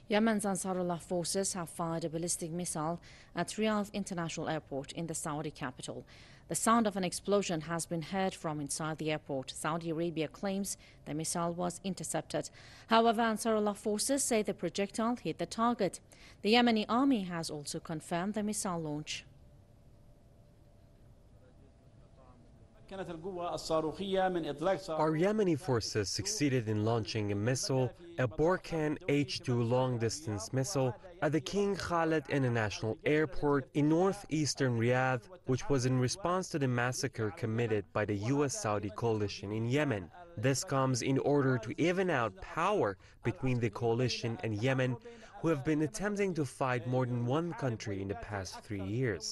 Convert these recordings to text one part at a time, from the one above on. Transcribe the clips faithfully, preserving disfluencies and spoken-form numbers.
Yemen's Ansarullah forces have fired a ballistic missile at Riyadh International Airport in the Saudi capital. The sound of an explosion has been heard from inside the airport. Saudi Arabia claims the missile was intercepted. However, Ansarullah forces say the projectile hit the target. The Yemeni army has also confirmed the missile launch. Our Yemeni forces succeeded in launching a missile, a Borkan H two long-distance missile, at the King Khalid International Airport in northeastern Riyadh, which was in response to the massacre committed by the U S Saudi coalition in Yemen. This comes in order to even out power between the coalition and Yemen, who have been attempting to fight more than one country in the past three years.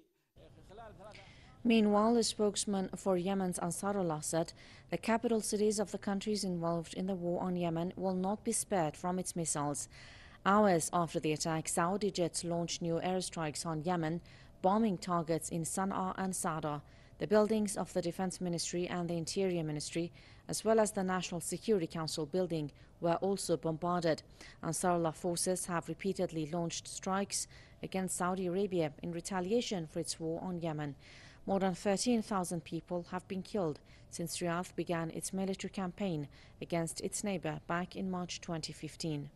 Meanwhile, a spokesman for Yemen's Ansarullah said the capital cities of the countries involved in the war on Yemen will not be spared from its missiles. Hours after the attack, Saudi jets launched new airstrikes on Yemen, bombing targets in Sana'a and Sada. The buildings of the Defense Ministry and the Interior Ministry, as well as the National Security Council building, were also bombarded. Ansarullah forces have repeatedly launched strikes against Saudi Arabia in retaliation for its war on Yemen. More than thirteen thousand people have been killed since Riyadh began its military campaign against its neighbor back in March twenty fifteen.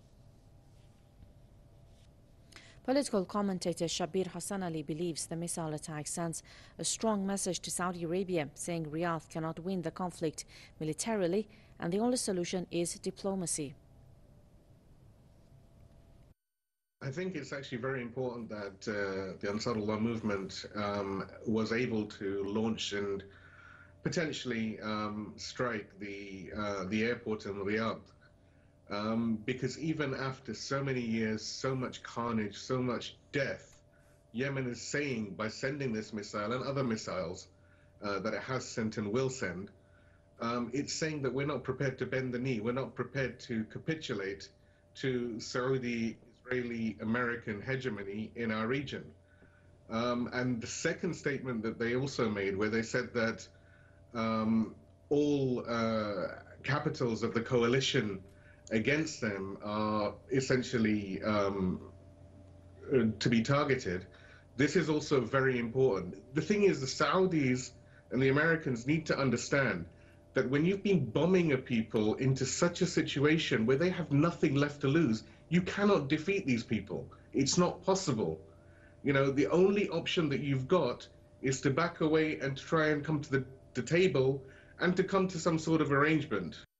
Political commentator Shabir Hassan Ali believes the missile attack sends a strong message to Saudi Arabia, saying Riyadh cannot win the conflict militarily and the only solution is diplomacy. I think it's actually very important that uh, the Ansarullah movement um, was able to launch and potentially um, strike the uh, the airport in Riyadh, um, because even after so many years, so much carnage, so much death, Yemen is saying by sending this missile and other missiles uh, that it has sent and will send, um, it's saying that we're not prepared to bend the knee, we're not prepared to capitulate to Saudi Israeli American hegemony in our region. Um, and the second statement that they also made, where they said that um, all uh, capitals of the coalition against them are essentially um, uh, to be targeted, this is also very important. The thing is, the Saudis and the Americans need to understand that when you've been bombing a people into such a situation where they have nothing left to lose, you cannot defeat these people. It's not possible. You know, the only option that you've got is to back away and try and come to the, the table and to come to some sort of arrangement.